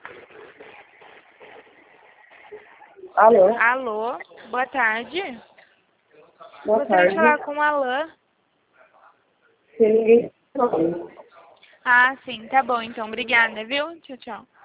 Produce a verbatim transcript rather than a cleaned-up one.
Alô? Alô, boa tarde. Boa Gostaria de tarde. falar com o Alain. Se ninguém... Ah, sim, tá bom, então. Obrigada, viu? Tchau, tchau.